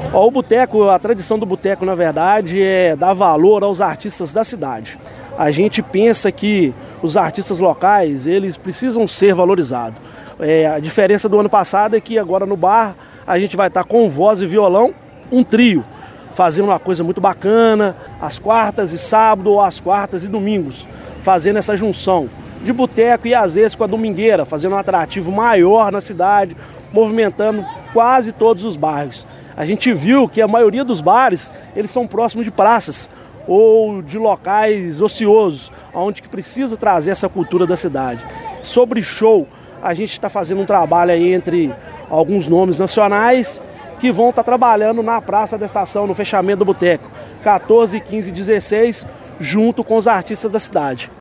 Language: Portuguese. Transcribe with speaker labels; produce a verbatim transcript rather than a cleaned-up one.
Speaker 1: Ó, o boteco, a tradição do boteco, na verdade, é dar valor aos artistas da cidade. A gente pensa que os artistas locais, eles precisam ser valorizados. É, a diferença do ano passado é que agora no bar a gente vai estar com voz e violão, um trio, fazendo uma coisa muito bacana, às quartas e sábado ou às quartas e domingos, fazendo essa junção de boteco e às vezes com a domingueira, fazendo um atrativo maior na cidade, movimentando quase todos os bairros. A gente viu que a maioria dos bares, eles são próximos de praças ou de locais ociosos, onde que precisa trazer essa cultura da cidade. Sobre show, a gente está fazendo um trabalho aí entre alguns nomes nacionais que vão estar trabalhando na Praça da Estação, no fechamento do boteco, quatorze, quinze e dezesseis, junto com os artistas da cidade.